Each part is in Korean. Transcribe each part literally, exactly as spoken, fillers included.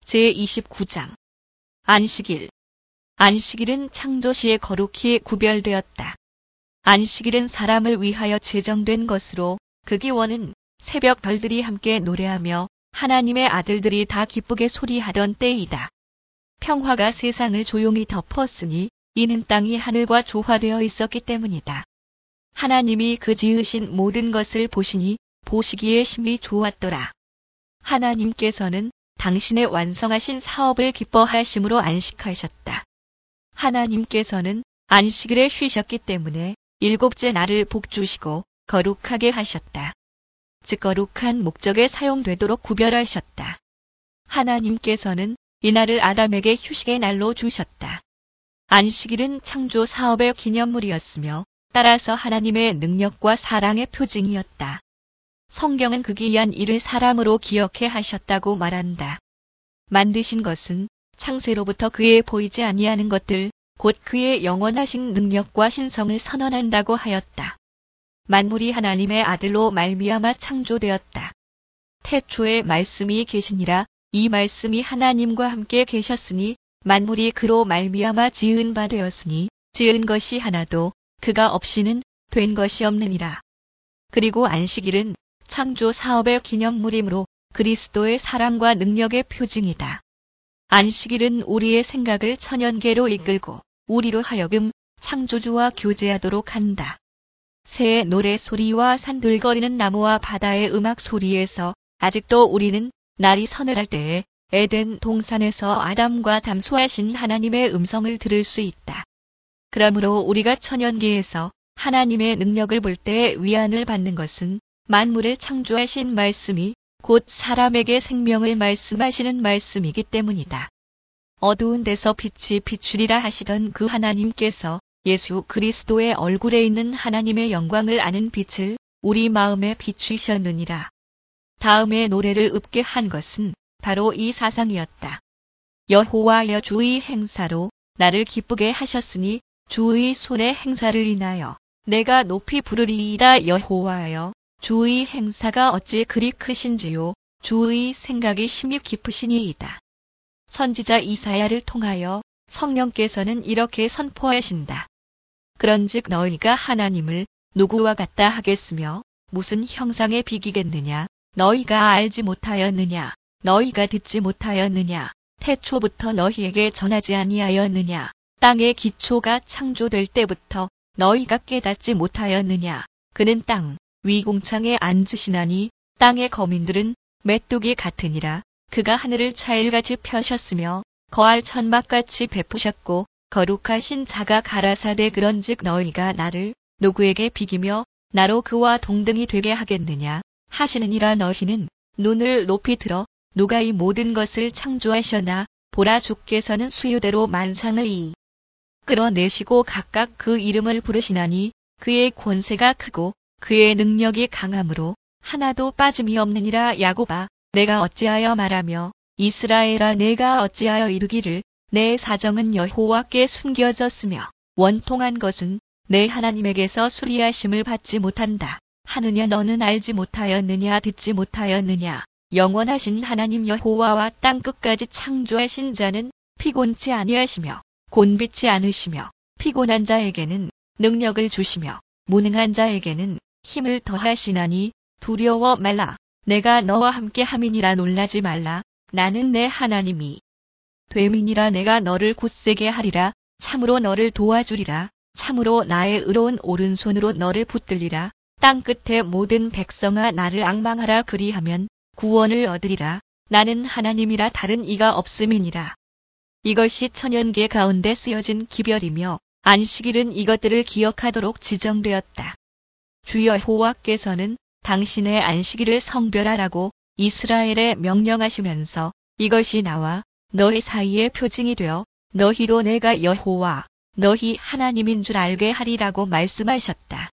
제이십구 장 안식일. 안식일은 창조시에 거룩히 구별되었다. 안식일은 사람을 위하여 제정된 것으로 그 기원은 새벽 별들이 함께 노래하며 하나님의 아들들이 다 기쁘게 소리하던 때이다. 평화가 세상을 조용히 덮었으니 이는 땅이 하늘과 조화되어 있었기 때문이다. 하나님이 그 지으신 모든 것을 보시니 보시기에 심히 좋았더라. 하나님께서는 당신의 완성하신 사업을 기뻐하심으로 안식하셨다. 하나님께서는 안식일에 쉬셨기 때문에 일곱째 날을 복주시고 거룩하게 하셨다. 즉 거룩한 목적에 사용되도록 구별하셨다. 하나님께서는 이날을 아담에게 휴식의 날로 주셨다. 안식일은 창조 사업의 기념물이었으며 따라서 하나님의 능력과 사랑의 표징이었다. 성경은 그 귀한 일을 사람으로 기억해 하셨다고 말한다. 만드신 것은 창세로부터 그의 보이지 아니하는 것들, 곧 그의 영원하신 능력과 신성을 선언한다고 하였다. 만물이 하나님의 아들로 말미암아 창조되었다. 태초에 말씀이 계시니라. 이 말씀이 하나님과 함께 계셨으니 만물이 그로 말미암아 지은 바 되었으니 지은 것이 하나도 그가 없이는 된 것이 없느니라. 그리고 안식일은 창조 사업의 기념물이므로 그리스도의 사랑과 능력의 표징이다. 안식일은 우리의 생각을 천연계로 이끌고 우리로 하여금 창조주와 교제하도록 한다. 새의 노래 소리와 산들거리는 나무와 바다의 음악 소리에서 아직도 우리는 날이 서늘할 때에 에덴 동산에서 아담과 담수하신 하나님의 음성을 들을 수 있다. 그러므로 우리가 천연계에서 하나님의 능력을 볼 때에 위안을 받는 것은 만물을 창조하신 말씀이 곧 사람에게 생명을 말씀하시는 말씀이기 때문이다. 어두운 데서 빛이 비추리라 하시던 그 하나님께서 예수 그리스도의 얼굴에 있는 하나님의 영광을 아는 빛을 우리 마음에 비추셨느니라. 다음에 노래를 읊게 한 것은 바로 이 사상이었다. 여호와여 주의 행사로 나를 기쁘게 하셨으니 주의 손의 행사를 인하여 내가 높이 부르리이다. 여호와여 주의 행사가 어찌 그리 크신지요. 주의 생각이 심히 깊으시니이다. 선지자 이사야를 통하여 성령께서는 이렇게 선포하신다. 그런즉 너희가 하나님을 누구와 같다 하겠으며 무슨 형상에 비기겠느냐. 너희가 알지 못하였느냐. 너희가 듣지 못하였느냐. 태초부터 너희에게 전하지 아니하였느냐. 땅의 기초가 창조될 때부터 너희가 깨닫지 못하였느냐. 그는 땅 위공창에 앉으시나니 땅의 거민들은 메뚜기 같으니라. 그가 하늘을 차일같이 펴셨으며 거할 천막같이 베푸셨고 거룩하신 자가 가라사대 그런즉 너희가 나를 누구에게 비기며 나로 그와 동등이 되게 하겠느냐 하시느니라. 너희는 눈을 높이 들어 누가 이 모든 것을 창조하셨나. 보라 주께서는 수유대로 만상을 이 끌어내시고 각각 그 이름을 부르시나니 그의 권세가 크고 그의 능력이 강함으로 하나도 빠짐이 없느니라. 야곱아 내가 어찌하여 말하며 이스라엘아 내가 어찌하여 이르기를 내 사정은 여호와께 숨겨졌으며 원통한 것은 내 하나님에게서 수리하심을 받지 못한다 하느냐. 너는 알지 못하였느냐. 듣지 못하였느냐. 영원하신 하나님 여호와와 땅 끝까지 창조하신 자는 피곤치 아니하시며 곤비치 않으시며 피곤한 자에게는 능력을 주시며 무능한 자에게는 힘을 더하시나니 두려워 말라. 내가 너와 함께 함이니라. 놀라지 말라. 나는 내 하나님이 됨이니라. 내가 너를 굳세게 하리라. 참으로 너를 도와주리라. 참으로 나의 의로운 오른손으로 너를 붙들리라. 땅 끝의 모든 백성아 나를 앙망하라. 그리하면 구원을 얻으리라. 나는 하나님이라 다른 이가 없음이니라. 이것이 천연계 가운데 쓰여진 기별이며 안식일은 이것들을 기억하도록 지정되었다. 주 여호와께서는 당신의 안식일을 성별하라고 이스라엘에 명령하시면서 이것이 나와 너희 사이의 표징이 되어 너희로 내가 여호와 너희 하나님인 줄 알게 하리라고 말씀하셨다.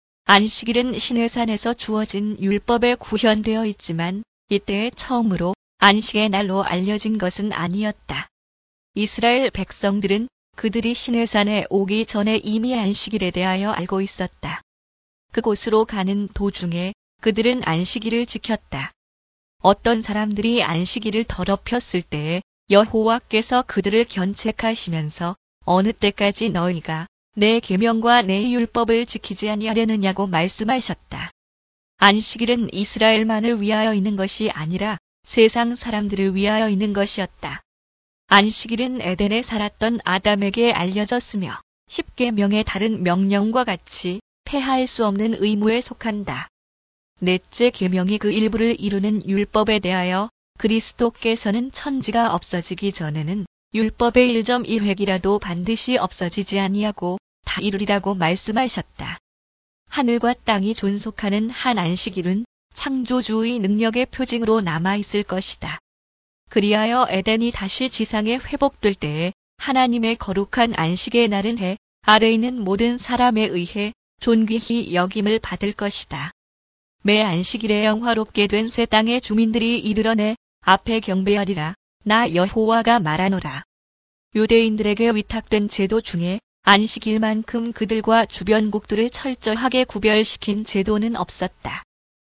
안식일은 시내산에서 주어진 율법에 구현되어 있지만 이때에 처음으로 안식의 날로 알려진 것은 아니었다. 이스라엘 백성들은 그들이 시내산에 오기 전에 이미 안식일에 대하여 알고 있었다. 그곳으로 가는 도중에 그들은 안식일을 지켰다. 어떤 사람들이 안식일을 더럽혔을 때에 여호와께서 그들을 견책하시면서 어느 때까지 너희가 내 계명과 내 율법을 지키지 아니하려느냐고 말씀하셨다. 안식일은 이스라엘만을 위하여 있는 것이 아니라 세상 사람들을 위하여 있는 것이었다. 안식일은 에덴에 살았던 아담에게 알려졌으며 십계명의 다른 명령과 같이 폐할 수 없는 의무에 속한다. 넷째 계명이 그 일부를 이루는 율법에 대하여 그리스도께서는 천지가 없어지기 전에는 율법의 일 점 일 획이라도 반드시 없어지지 아니하고 다 이루리라고 말씀하셨다. 하늘과 땅이 존속하는 한 안식일은 창조주의 능력의 표징으로 남아있을 것이다. 그리하여 에덴이 다시 지상에 회복될 때에 하나님의 거룩한 안식의 날은 해 아래 있는 모든 사람에 의해 존귀히 여김을 받을 것이다. 매 안식일에 영화롭게 된 새 땅의 주민들이 이르러내 앞에 경배하리라. 나 여호와가 말하노라. 유대인들에게 위탁된 제도 중에 안식일만큼 그들과 주변국들을 철저하게 구별시킨 제도는 없었다.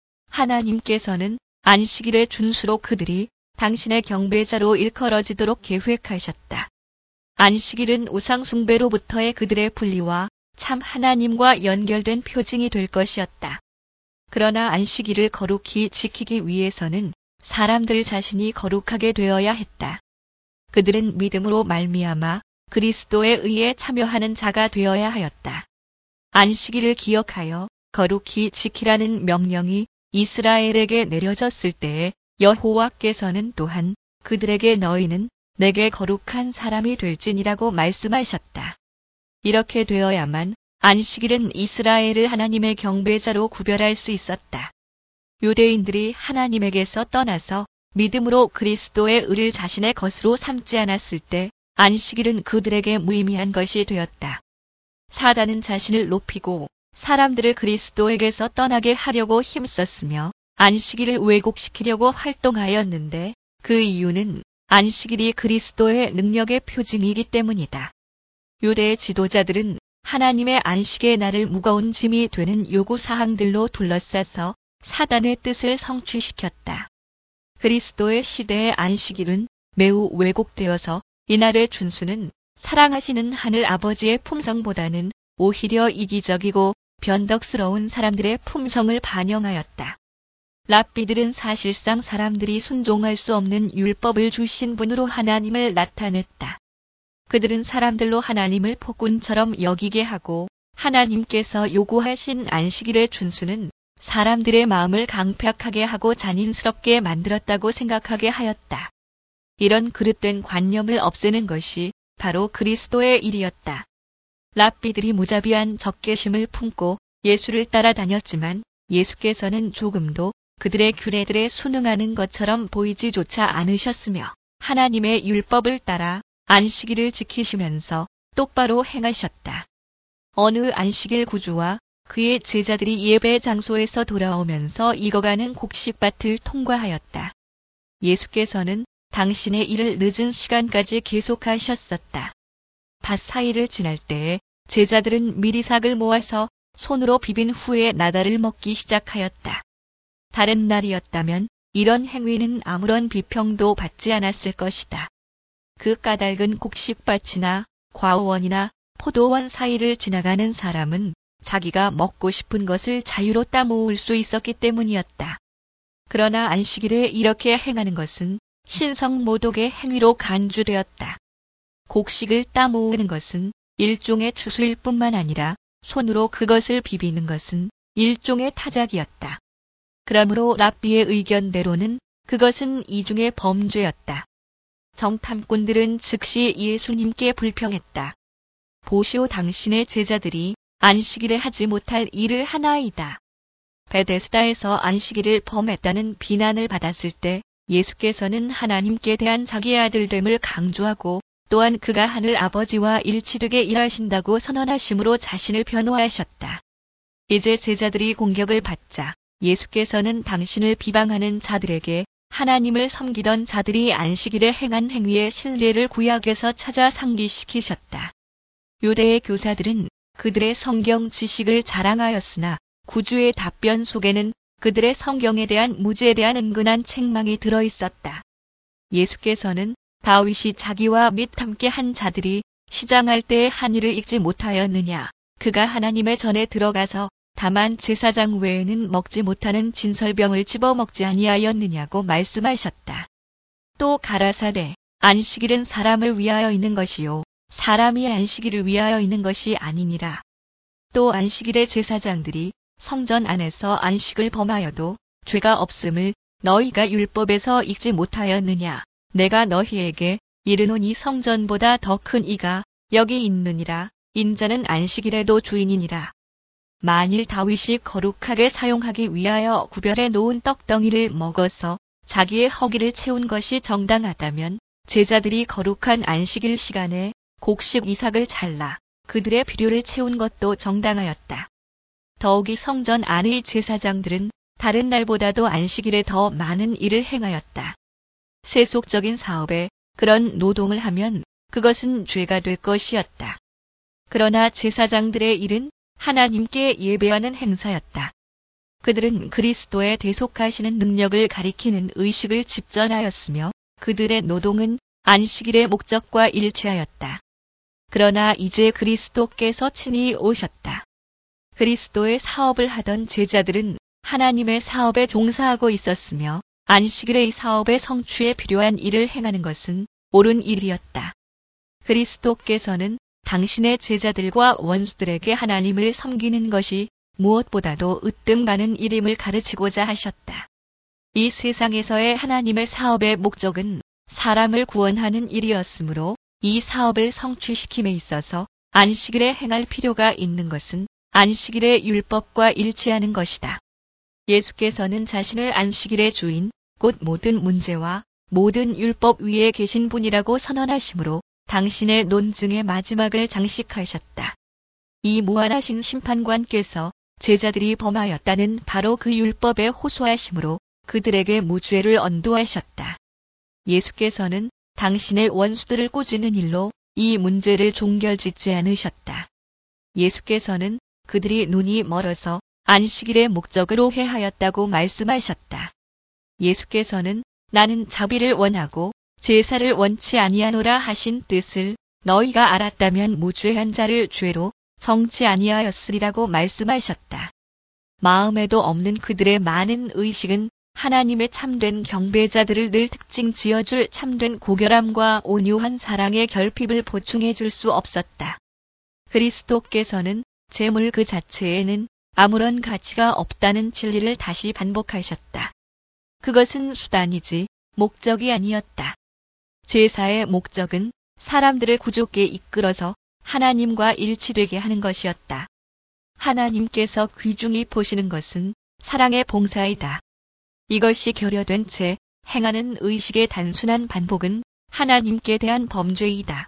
하나님께서는 안식일의 준수로 그들이 당신의 경배자로 일컬어지도록 계획하셨다. 안식일은 우상숭배로부터의 그들의 분리와 참 하나님과 연결된 표징이 될 것이었다. 그러나 안식일을 거룩히 지키기 위해서는 사람들 자신이 거룩하게 되어야 했다. 그들은 믿음으로 말미암아 그리스도에 의해 참여하는 자가 되어야 하였다. 안식일을 기억하여 거룩히 지키라는 명령이 이스라엘에게 내려졌을 때에 여호와께서는 또한 그들에게 너희는 내게 거룩한 사람이 될지니라고 말씀하셨다. 이렇게 되어야만 안식일은 이스라엘을 하나님의 경배자로 구별할 수 있었다. 유대인들이 하나님에게서 떠나서 믿음으로 그리스도의 의를 자신의 것으로 삼지 않았을 때 안식일은 그들에게 무의미한 것이 되었다. 사단은 자신을 높이고 사람들을 그리스도에게서 떠나게 하려고 힘썼으며 안식일을 왜곡시키려고 활동하였는데 그 이유는 안식일이 그리스도의 능력의 표징이기 때문이다. 유대의 지도자들은 하나님의 안식의 날을 무거운 짐이 되는 요구사항들로 둘러싸서 사단의 뜻을 성취시켰다. 그리스도의 시대의 안식일은 매우 왜곡되어서 이날의 준수는 사랑하시는 하늘 아버지의 품성보다는 오히려 이기적이고 변덕스러운 사람들의 품성을 반영하였다. 랍비들은 사실상 사람들이 순종할 수 없는 율법을 주신 분으로 하나님을 나타냈다. 그들은 사람들로 하나님을 폭군처럼 여기게 하고 하나님께서 요구하신 안식일의 준수는 사람들의 마음을 강팍하게 하고 잔인스럽게 만들었다고 생각하게 하였다. 이런 그릇된 관념을 없애는 것이 바로 그리스도의 일이었다. 랍비들이 무자비한 적개심을 품고 예수를 따라다녔지만 예수께서는 조금도 그들의 규례들에 순응하는 것처럼 보이지조차 않으셨으며 하나님의 율법을 따라 안식일을 지키시면서 똑바로 행하셨다. 어느 안식일 구주와 그의 제자들이 예배 장소에서 돌아오면서 익어가는 곡식밭을 통과하였다. 예수께서는 당신의 일을 늦은 시간까지 계속하셨었다. 밭 사이를 지날 때에 제자들은 미리삭을 모아서 손으로 비빈 후에 나달을 먹기 시작하였다. 다른 날이었다면 이런 행위는 아무런 비평도 받지 않았을 것이다. 그 까닭은 곡식밭이나 과원이나 포도원 사이를 지나가는 사람은 자기가 먹고 싶은 것을 자유로 따모을 수 있었기 때문이었다. 그러나 안식일에 이렇게 행하는 것은 신성모독의 행위로 간주되었다. 곡식을 따모으는 것은 일종의 추수일 뿐만 아니라 손으로 그것을 비비는 것은 일종의 타작이었다. 그러므로 랍비의 의견대로는 그것은 이중의 범죄였다. 정탐꾼들은 즉시 예수님께 불평했다. 보시오, 당신의 제자들이 안식일에 하지 못할 일을 하나이다. 베데스다에서 안식일을 범했다는 비난을 받았을 때 예수께서는 하나님께 대한 자기의 아들됨을 강조하고 또한 그가 하늘 아버지와 일치되게 일하신다고 선언하심으로 자신을 변호하셨다. 이제 제자들이 공격을 받자 예수께서는 당신을 비방하는 자들에게 하나님을 섬기던 자들이 안식일에 행한 행위의 신뢰를 구약에서 찾아 상기시키셨다. 유대의 교사들은 그들의 성경 지식을 자랑하였으나 구주의 답변 속에는 그들의 성경에 대한 무지에 대한 은근한 책망이 들어 있었다. 예수께서는 다윗이 자기와 및 함께 한 자들이 시장할 때의 한 일을 읽지 못하였느냐. 그가 하나님의 전에 들어가서 다만 제사장 외에는 먹지 못하는 진설병을 집어먹지 아니하였느냐고 말씀하셨다. 또 가라사대 안식일은 사람을 위하여 있는 것이요 사람이 안식일을 위하여 있는 것이 아니니라. 또 안식일의 제사장들이 성전 안에서 안식을 범하여도 죄가 없음을 너희가 율법에서 읽지 못하였느냐. 내가 너희에게 이르노니 성전보다 더 큰 이가 여기 있느니라. 인자는 안식일에도 주인이니라. 만일 다윗이 거룩하게 사용하기 위하여 구별해 놓은 떡덩이를 먹어서 자기의 허기를 채운 것이 정당하다면 제자들이 거룩한 안식일 시간에 곡식 이삭을 잘라 그들의 필요를 채운 것도 정당하였다. 더욱이 성전 안의 제사장들은 다른 날보다도 안식일에 더 많은 일을 행하였다. 세속적인 사업에 그런 노동을 하면 그것은 죄가 될 것이었다. 그러나 제사장들의 일은 하나님께 예배하는 행사였다. 그들은 그리스도의 대속하시는 능력을 가리키는 의식을 집전하였으며 그들의 노동은 안식일의 목적과 일치하였다. 그러나 이제 그리스도께서 친히 오셨다. 그리스도의 사업을 하던 제자들은 하나님의 사업에 종사하고 있었으며 안식일의 사업의 성취에 필요한 일을 행하는 것은 옳은 일이었다. 그리스도께서는 당신의 제자들과 원수들에게 하나님을 섬기는 것이 무엇보다도 으뜸 가는 일임을 가르치고자 하셨다. 이 세상에서의 하나님의 사업의 목적은 사람을 구원하는 일이었으므로 이 사업을 성취시킴에 있어서 안식일에 행할 필요가 있는 것은 안식일의 율법과 일치하는 것이다. 예수께서는 자신을 안식일의 주인, 곧 모든 문제와 모든 율법 위에 계신 분이라고 선언하시므로 당신의 논증의 마지막을 장식하셨다. 이 무한하신 심판관께서 제자들이 범하였다는 바로 그 율법에 호소하심으로 그들에게 무죄를 언도하셨다. 예수께서는 당신의 원수들을 꾸짖는 일로 이 문제를 종결짓지 않으셨다. 예수께서는 그들이 눈이 멀어서 안식일의 목적으로 회하였다고 말씀하셨다. 예수께서는 나는 자비를 원하고 제사를 원치 아니하노라 하신 뜻을 너희가 알았다면 무죄한 자를 죄로 정치 아니하였으리라고 말씀하셨다. 마음에도 없는 그들의 많은 의식은 하나님의 참된 경배자들을 늘 특징 지어줄 참된 고결함과 온유한 사랑의 결핍을 보충해 줄 수 없었다. 그리스도께서는 제물 그 자체에는 아무런 가치가 없다는 진리를 다시 반복하셨다. 그것은 수단이지 목적이 아니었다. 제사의 목적은 사람들을 구주께 이끌어서 하나님과 일치되게 하는 것이었다. 하나님께서 귀중히 보시는 것은 사랑의 봉사이다. 이것이 결여된 채 행하는 의식의 단순한 반복은 하나님께 대한 범죄이다.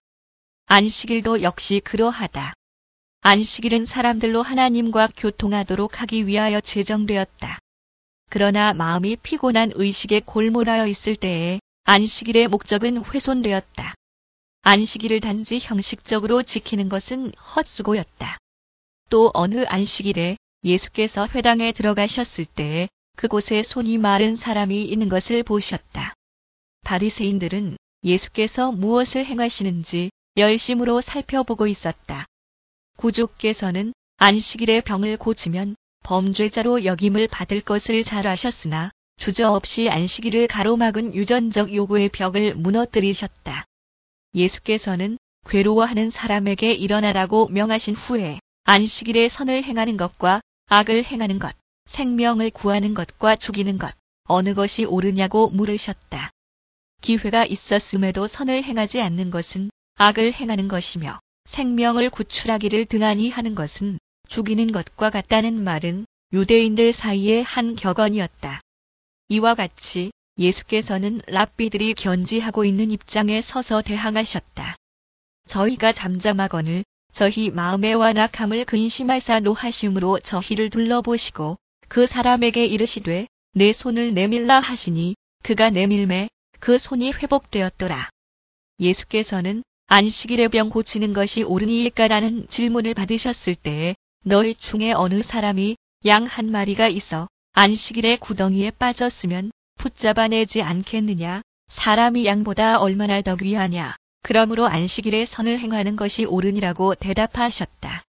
안식일도 역시 그러하다. 안식일은 사람들로 하나님과 교통하도록 하기 위하여 제정되었다. 그러나 마음이 피곤한 의식에 골몰하여 있을 때에 안식일의 목적은 훼손되었다. 안식일을 단지 형식적으로 지키는 것은 헛수고였다. 또 어느 안식일에 예수께서 회당에 들어가셨을 때에 그곳에 손이 마른 사람이 있는 것을 보셨다. 바리새인들은 예수께서 무엇을 행하시는지 열심으로 살펴보고 있었다. 구주께서는 안식일에 병을 고치면 범죄자로 여김을 받을 것을 잘 아셨으나 주저없이 안식일을 가로막은 유전적 요구의 벽을 무너뜨리셨다. 예수께서는 괴로워하는 사람에게 일어나라고 명하신 후에 안식일에 선을 행하는 것과 악을 행하는 것, 생명을 구하는 것과 죽이는 것, 어느 것이 옳으냐고 물으셨다. 기회가 있었음에도 선을 행하지 않는 것은 악을 행하는 것이며 생명을 구출하기를 등한히 하는 것은 죽이는 것과 같다는 말은 유대인들 사이의 한 격언이었다. 이와 같이 예수께서는 랍비들이 견지하고 있는 입장에 서서 대항하셨다. 저희가 잠잠하거늘 저희 마음의 완악함을 근심하사 노하심으로 저희를 둘러보시고 그 사람에게 이르시되 내 손을 내밀라 하시니 그가 내밀매 그 손이 회복되었더라. 예수께서는 안식일에 병 고치는 것이 옳으니일까라는 질문을 받으셨을 때에 너희 중에 어느 사람이 양 한 마리가 있어 안식일에 구덩이에 빠졌으면 붙잡아내지 않겠느냐. 사람이 양보다 얼마나 더 귀하냐. 그러므로 안식일에 선을 행하는 것이 옳으니라고 대답하셨다.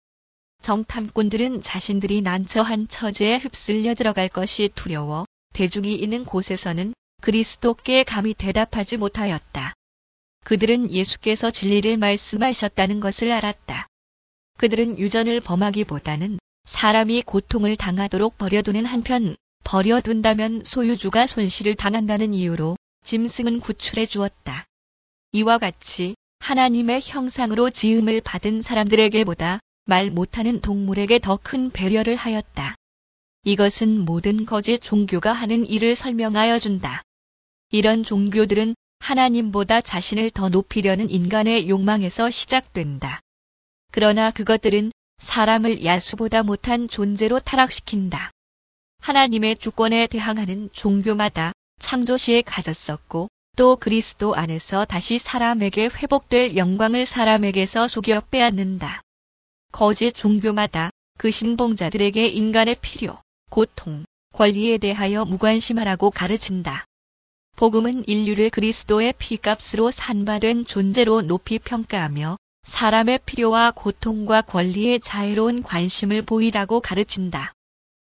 정탐꾼들은 자신들이 난처한 처지에 휩쓸려 들어갈 것이 두려워 대중이 있는 곳에서는 그리스도께 감히 대답하지 못하였다. 그들은 예수께서 진리를 말씀하셨다는 것을 알았다. 그들은 유전을 범하기보다는 사람이 고통을 당하도록 버려두는 한편, 버려둔다면 소유주가 손실을 당한다는 이유로 짐승은 구출해 주었다. 이와 같이 하나님의 형상으로 지음을 받은 사람들에게보다 말 못하는 동물에게 더 큰 배려를 하였다. 이것은 모든 거짓 종교가 하는 일을 설명하여 준다. 이런 종교들은 하나님보다 자신을 더 높이려는 인간의 욕망에서 시작된다. 그러나 그것들은 사람을 야수보다 못한 존재로 타락시킨다. 하나님의 주권에 대항하는 종교마다 창조시에 가졌었고 또 그리스도 안에서 다시 사람에게 회복될 영광을 사람에게서 속여 빼앗는다. 거짓 종교마다 그 신봉자들에게 인간의 필요, 고통, 권리에 대하여 무관심하라고 가르친다. 복음은 인류를 그리스도의 피값으로 산바된 존재로 높이 평가하며 사람의 필요와 고통과 권리에 자애로운 관심을 보이라고 가르친다.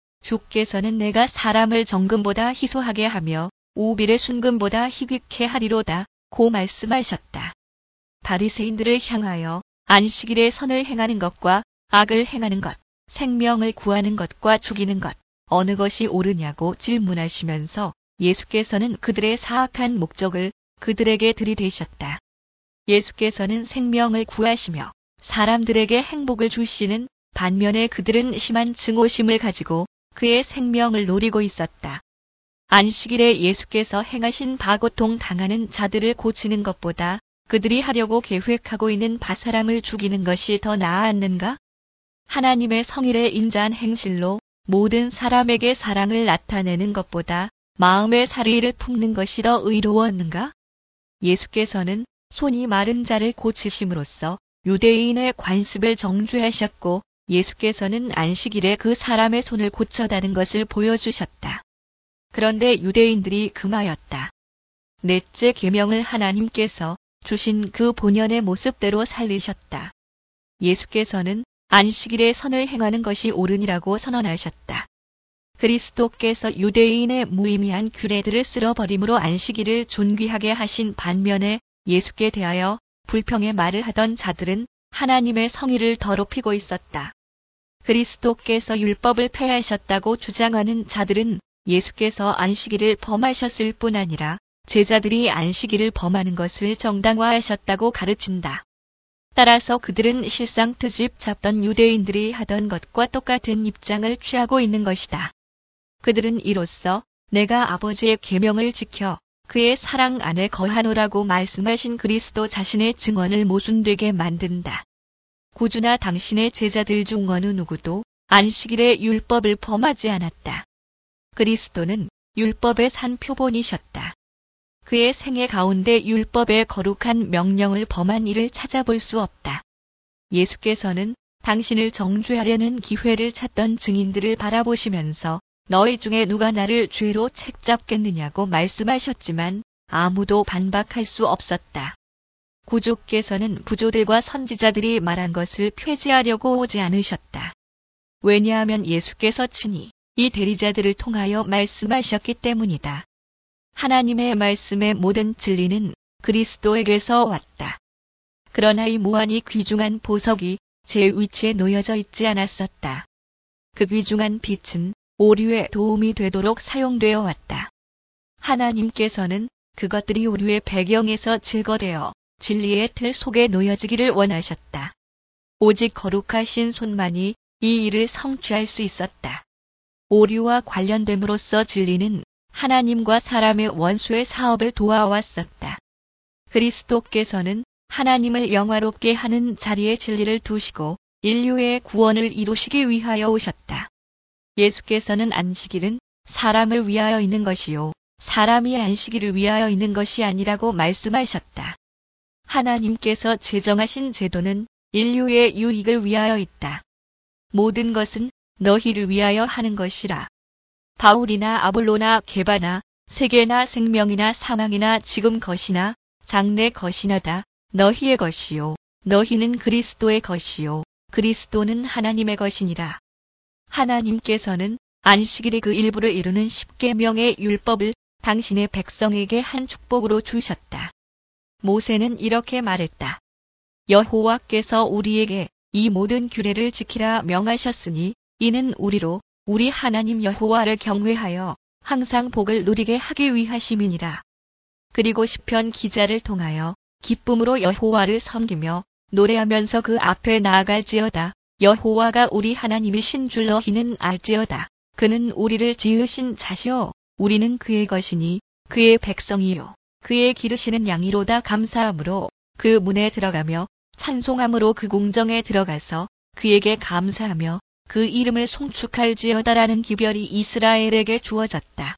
주께서는 내가 사람을 정금보다 희소하게 하며 우빌의 순금보다 희귀케 하리로다 고 말씀하셨다. 바리새인들을 향하여 안식일에 선을 행하는 것과 악을 행하는 것, 생명을 구하는 것과 죽이는 것, 어느 것이 옳으냐고 질문하시면서 예수께서는 그들의 사악한 목적을 그들에게 들이대셨다. 예수께서는 생명을 구하시며 사람들에게 행복을 주시는 반면에 그들은 심한 증오심을 가지고 그의 생명을 노리고 있었다. 안식일에 예수께서 행하신 바 고통 당하는 자들을 고치는 것보다 그들이 하려고 계획하고 있는 바 사람을 죽이는 것이 더 나았는가? 하나님의 성일에 인자한 행실로 모든 사람에게 사랑을 나타내는 것보다 마음의 사리를 품는 것이 더 의로웠는가? 예수께서는 손이 마른 자를 고치심으로써 유대인의 관습을 정죄하셨고 예수께서는 안식일에 그 사람의 손을 고쳐다는 것을 보여주셨다. 그런데 유대인들이 금하였다. 넷째 계명을 하나님께서 주신 그 본연의 모습대로 살리셨다. 예수께서는 안식일에 선을 행하는 것이 옳으니라고 선언하셨다. 그리스도께서 유대인의 무의미한 규례들을 쓸어버림으로 안식일을 존귀하게 하신 반면에 예수께 대하여 불평의 말을 하던 자들은 하나님의 성의를 더럽히고 있었다. 그리스도께서 율법을 폐하셨다고 주장하는 자들은 예수께서 안식일을 범하셨을 뿐 아니라 제자들이 안식일을 범하는 것을 정당화하셨다고 가르친다. 따라서 그들은 실상 트집 잡던 유대인들이 하던 것과 똑같은 입장을 취하고 있는 것이다. 그들은 이로써 내가 아버지의 계명을 지켜 그의 사랑 안에 거하노라고 말씀하신 그리스도 자신의 증언을 모순되게 만든다. 구주나 당신의 제자들 중 어느 누구도 안식일에 율법을 범하지 않았다. 그리스도는 율법의 산 표본이셨다. 그의 생애 가운데 율법의 거룩한 명령을 범한 이를 찾아볼 수 없다. 예수께서는 당신을 정죄하려는 기회를 찾던 증인들을 바라보시면서 너희 중에 누가 나를 죄로 책잡겠느냐고 말씀하셨지만 아무도 반박할 수 없었다. 구주께서는 부조들과 선지자들이 말한 것을 폐지하려고 오지 않으셨다. 왜냐하면 예수께서 친히 이 대리자들을 통하여 말씀하셨기 때문이다. 하나님의 말씀의 모든 진리는 그리스도에게서 왔다. 그러나 이 무한히 귀중한 보석이 제 위치에 놓여져 있지 않았었다. 그 귀중한 빛은 오류에 도움이 되도록 사용되어 왔다. 하나님께서는 그것들이 오류의 배경에서 제거되어 진리의 틀 속에 놓여지기를 원하셨다. 오직 거룩하신 손만이 이 일을 성취할 수 있었다. 오류와 관련됨으로써 진리는 하나님과 사람의 원수의 사업을 도와왔었다. 그리스도께서는 하나님을 영화롭게 하는 자리에 진리를 두시고 인류의 구원을 이루시기 위하여 오셨다. 예수께서는 안식일은 사람을 위하여 있는 것이요 사람이 안식일을 위하여 있는 것이 아니라고 말씀하셨다. 하나님께서 제정하신 제도는 인류의 유익을 위하여 있다. 모든 것은 너희를 위하여 하는 것이라. 바울이나 아볼로나 게바나 세계나 생명이나 사망이나 지금 것이나 장래 것이나 다 너희의 것이요 너희는 그리스도의 것이요 그리스도는 하나님의 것이니라. 하나님께서는 안식일의 그 일부를 이루는 십계명의 율법을 당신의 백성에게 한 축복으로 주셨다. 모세는 이렇게 말했다. 여호와께서 우리에게 이 모든 규례를 지키라 명하셨으니 이는 우리로 우리 하나님 여호와를 경외하여 항상 복을 누리게 하기 위하심이니라. 그리고 시편 기자를 통하여 기쁨으로 여호와를 섬기며 노래하면서 그 앞에 나아갈지어다. 여호와가 우리 하나님이신 줄 너희는 알지어다. 그는 우리를 지으신 자시오. 우리는 그의 것이니 그의 백성이요 그의 기르시는 양이로다. 감사함으로 그 문에 들어가며 찬송함으로 그 궁정에 들어가서 그에게 감사하며 그 이름을 송축할지어다라는 기별이 이스라엘에게 주어졌다.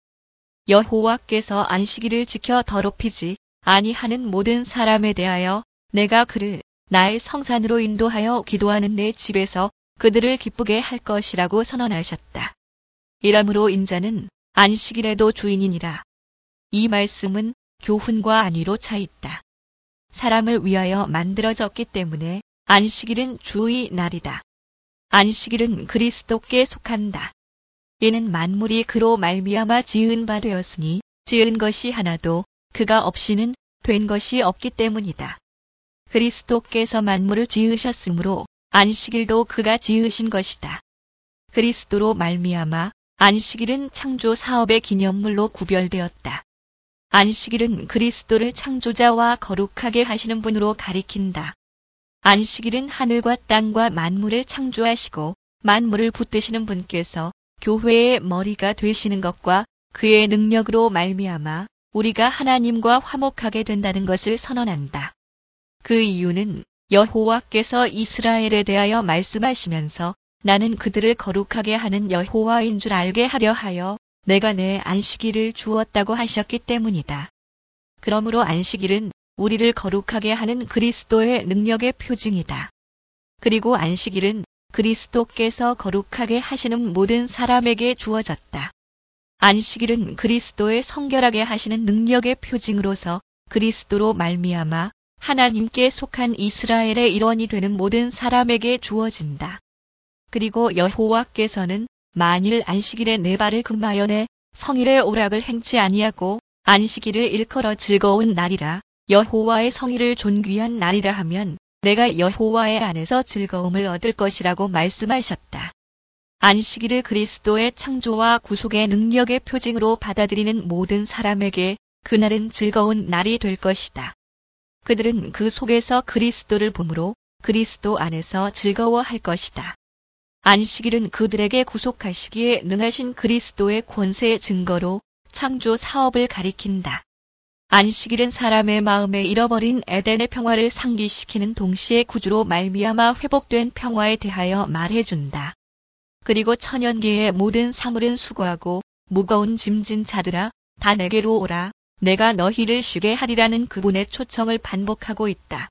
여호와께서 안식일을 지켜 더럽히지 아니하는 모든 사람에 대하여 내가 그를 나의 성산으로 인도하여 기도하는 내 집에서 그들을 기쁘게 할 것이라고 선언하셨다. 이러므로 인자는 안식일에도 주인이니라. 이 말씀은 교훈과 안위로 차 있다. 사람을 위하여 만들어졌기 때문에 안식일은 주의 날이다. 안식일은 그리스도께 속한다. 이는 만물이 그로 말미암아 지은 바 되었으니 지은 것이 하나도 그가 없이는 된 것이 없기 때문이다. 그리스도께서 만물을 지으셨으므로 안식일도 그가 지으신 것이다. 그리스도로 말미암아 안식일은 창조 사업의 기념물로 구별되었다. 안식일은 그리스도를 창조자와 거룩하게 하시는 분으로 가리킨다. 안식일은 하늘과 땅과 만물을 창조하시고 만물을 붙드시는 분께서 교회의 머리가 되시는 것과 그의 능력으로 말미암아 우리가 하나님과 화목하게 된다는 것을 선언한다. 그 이유는 여호와께서 이스라엘에 대하여 말씀하시면서 나는 그들을 거룩하게 하는 여호와인 줄 알게 하려 하여 내가 내 안식일을 주었다고 하셨기 때문이다. 그러므로 안식일은 우리를 거룩하게 하는 그리스도의 능력의 표징이다. 그리고 안식일은 그리스도께서 거룩하게 하시는 모든 사람에게 주어졌다. 안식일은 그리스도의 성결하게 하시는 능력의 표징으로서 그리스도로 말미암아 하나님께 속한 이스라엘의 일원이 되는 모든 사람에게 주어진다. 그리고 여호와께서는 만일 안식일에 내 발을 금하여 내 성일의 오락을 행치 아니하고 안식일을 일컬어 즐거운 날이라 여호와의 성일을 존귀한 날이라 하면 내가 여호와의 안에서 즐거움을 얻을 것이라고 말씀하셨다. 안식일을 그리스도의 창조와 구속의 능력의 표징으로 받아들이는 모든 사람에게 그날은 즐거운 날이 될 것이다. 그들은 그 속에서 그리스도를 보므로 그리스도 안에서 즐거워할 것이다. 안식일은 그들에게 구속하시기에 능하신 그리스도의 권세의 증거로 창조 사업을 가리킨다. 안식일은 사람의 마음에 잃어버린 에덴의 평화를 상기시키는 동시에 구주로 말미암아 회복된 평화에 대하여 말해준다. 그리고 천연계의 모든 사물은 수고하고 무거운 짐진 자들아 다 내게로 오라. 내가 너희를 쉬게 하리라는 그분의 초청을 반복하고 있다.